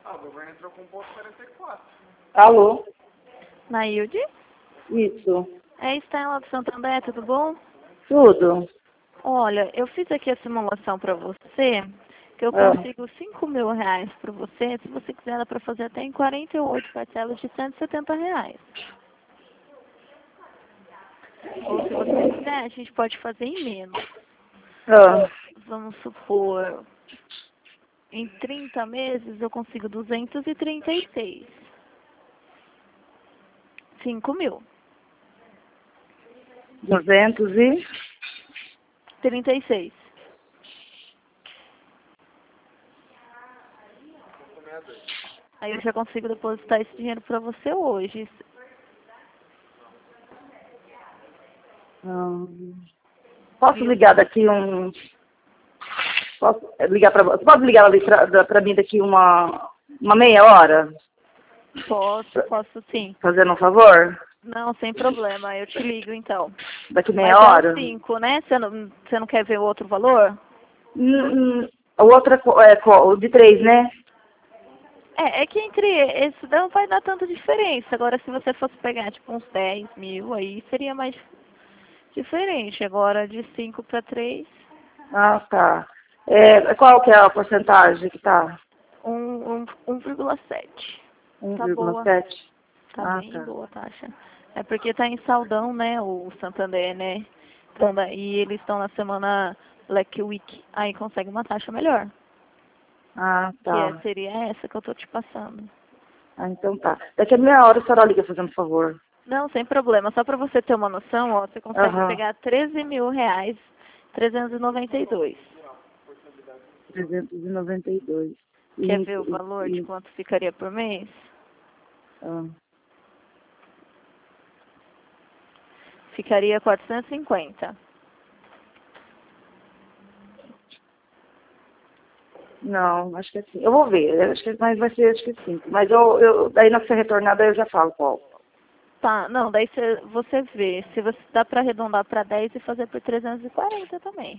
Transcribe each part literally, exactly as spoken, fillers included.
Ah, o governo entrou com ponto quarenta e quatro. Alô? Nailde? Isso. É Estela do Santander, tudo bom? Tudo? Olha, eu fiz aqui a simulação para você, que eu Ah. consigo cinco mil reais para você, se você quiser dá para fazer até em quarenta e oito parcelas de cento e setenta reais. Ou se você quiser, a gente pode fazer em menos. Ah. Vamos supor, em trinta meses eu consigo duzentos e trinta e seis. cinco mil. duzentos e... trinta e seis. Aí eu já consigo depositar esse dinheiro para você hoje. Ah. Posso ligar daqui um... Posso ligar para você? Pode ligar ali para mim daqui uma, uma meia hora? Posso, posso sim. Fazendo um favor? Não, sem problema. Eu te ligo então. Daqui meia Mas hora? é o cinco, né? Você não, você não quer ver o outro valor? Hum, hum, o outro é, co- é co- o de três, né? É, é que entre esse não vai dar tanta diferença. Agora, se você fosse pegar tipo uns dez mil, aí seria mais diferente. Agora, de cinco para três, Ah, tá. É, qual que é a porcentagem que tá? um, um, um vírgula sete. Tá boa. um vírgula sete? Tá Ah, bem tá. boa a taxa. É porque tá em saldão, né, o Santander, né? Então, daí eles estão na semana Black Week. Aí consegue uma taxa melhor. Ah, Que é, tá. seria essa que eu tô te passando. Ah, então tá. Daqui a meia hora a senhora liga fazendo favor. Não, sem problema. Só para você ter uma noção, ó, você consegue Aham. pegar treze mil reais, trezentos e noventa e dois. trezentos e noventa e dois. Quer E, ver o valor e, de e, quanto ficaria por mês? ah, Ficaria quatrocentos e cinquenta. não, acho que é sim. Eu vou ver. Eu acho que, mas vai ser acho que sim. Mas eu, eu, daí na ser retornada eu já falo qual. Tá, não, daí cê, você vê. Se você dá para arredondar para dez e fazer por trezentos e quarenta também.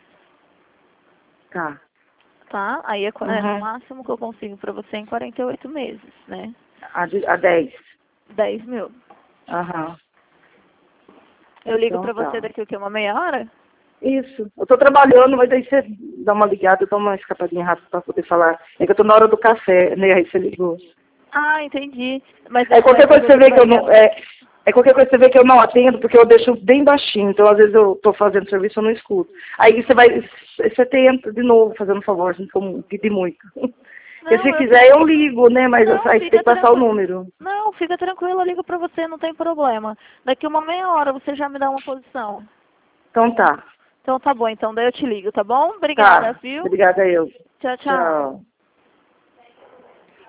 Tá. Tá? Aí é, qu- é no Uhum. máximo que eu consigo para você em quarenta e oito meses, né? A, de, a dez. dez mil. Aham. Eu ligo Então para tá. você daqui o quê? Uma meia hora? Isso. Eu tô trabalhando, mas aí você dá uma ligada, eu dou uma escapadinha rápida pra poder falar. É que eu tô na hora do café, né? Aí você ligou. Ah, entendi. Mas É você vai qualquer coisa que você fazer, vê que vai eu não. ligar. É, é qualquer coisa que você vê que eu não atendo, porque eu deixo bem baixinho. Então, às vezes, eu tô fazendo serviço e eu não escuto. Aí você vai. Você tenta de novo, fazendo um favor, assim, como pedir muito. Porque se Não, eu quiser, eu ligo, né? Mas Não, aí você tem fica que passar o tranquilo. número. Não, fica tranquilo, eu ligo pra você, não tem problema. Daqui uma meia hora você já me dá uma posição. Então tá. Então tá bom, então daí eu te ligo, tá bom? Obrigada, Tá. viu? Obrigada eu. Tchau, tchau. Tchau.